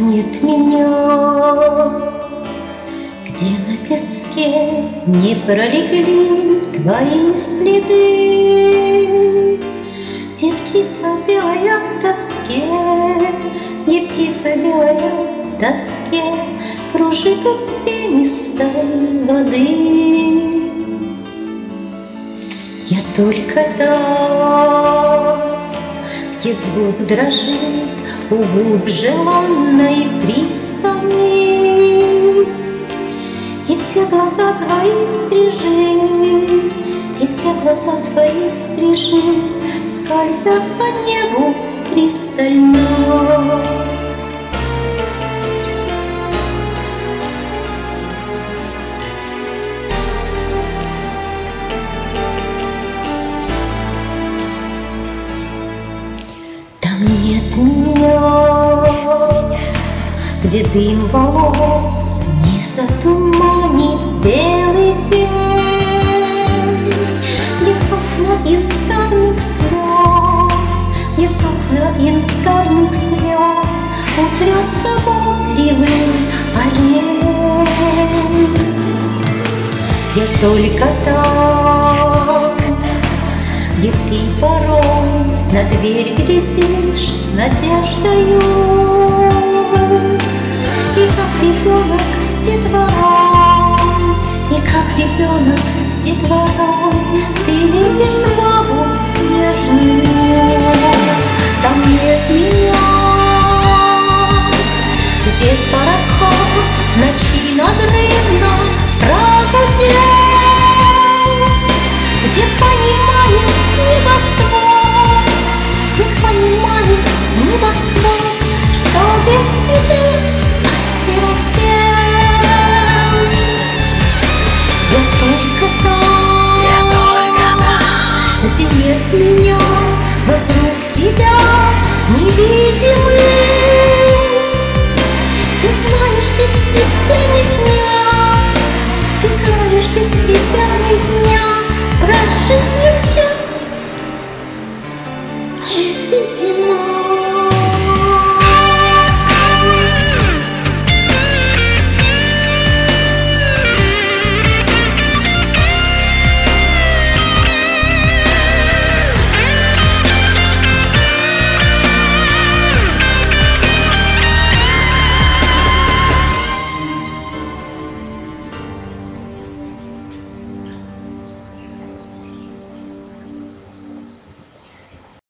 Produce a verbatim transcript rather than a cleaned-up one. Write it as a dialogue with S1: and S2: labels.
S1: нет меня, где на песке не пролегли твои следы, где птица белая в тоске, где птица белая в тоске кружит у пенистой воды. Я только там, где звук дрожит у губ желанной пристани, и где глаза твои стрижи, и где глаза твои стрижи скользят по небу пристально. Нет меня, где дым волос не затуманит белый день, где сосны от янтарных слез, где сосны от янтарных слез утрется мокривый олень. Я только там, где ты порой на дверь глядишь с надеждою, и как ребенок с детворой, и как ребенок с детворой ты любишь маму снежную.